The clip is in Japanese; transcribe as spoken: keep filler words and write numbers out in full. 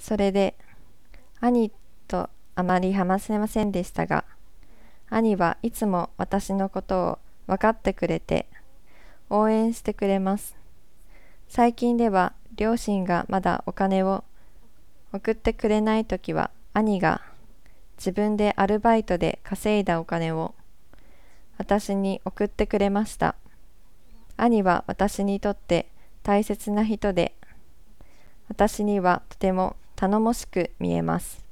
それで、兄とあまり話せませんでしたが、兄はいつも私のことを分かってくれて、応援してくれます。最近では両親がまだお金を送ってくれないときは、兄が自分でアルバイトで稼いだお金を私に送ってくれました。兄は私にとって大切な人で、私にはとても頼もしく見えます。